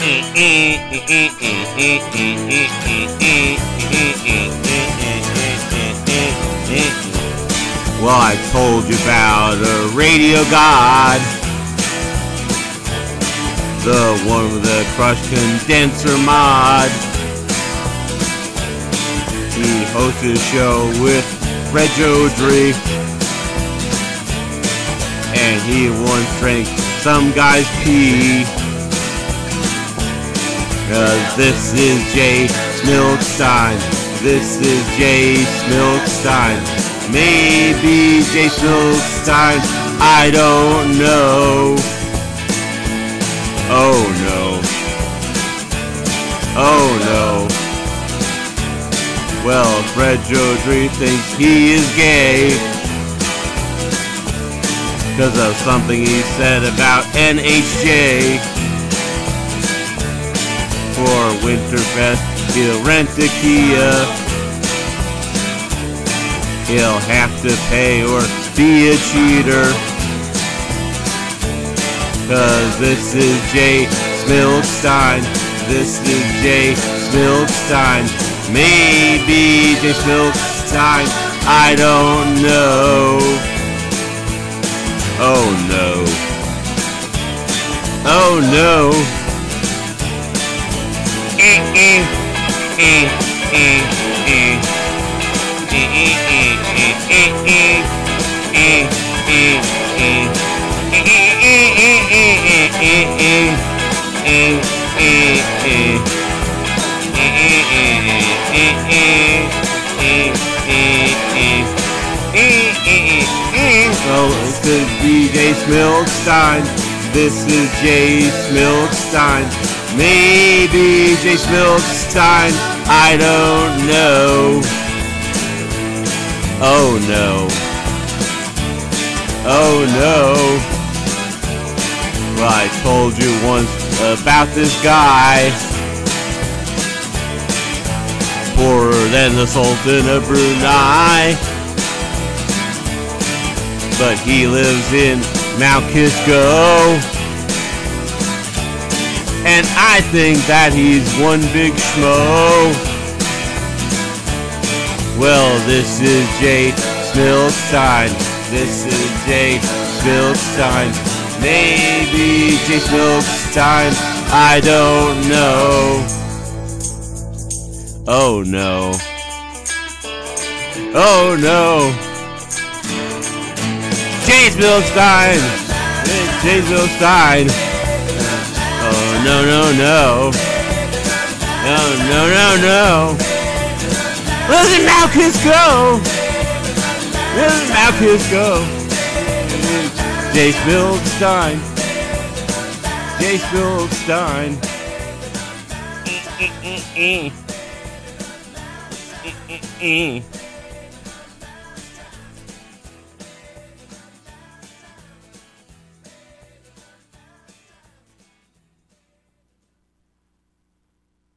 Well, I told you about a radio god, the one with the crushed condenser mod. He hosted a show with Fred Jodry, and he once drank some guy's pee. This is Jay Smilkstein. This is Jay Smilkstein. Maybe Jay Smilkstein, I don't know. Oh no. Oh no. Well, Fred Jodry thinks he is gay because of something he said about NHJ. For Winterfest, he'll rent a Kia. He'll have to pay or be a cheater. Cause this is Jay Smilkstein. This is Jay Smilkstein. Maybe Jay Smilkstein, I don't know. Oh no. Oh no. Oh, it could be Jay Smilkstein. This is Jay Smilkstein. Maybe Jay Smilkstein, I don't know. Oh no. Oh no. Well, I told you once about this guy. Poorer than the Sultan of Brunei. But he lives in Mount Kisco. And I think that he's one big schmo. Well, this is Jay Smilkstein. This is Jay Smilkstein. Maybe Jay Smilkstein, I don't know. Oh no. Oh no. Jay Smilkstein. Jay Smilkstein. Oh no no no. No no no no. Listen, Mount Kisco. Listen, Mount Kisco. Jay Smilkstein. Jay Smilkstein.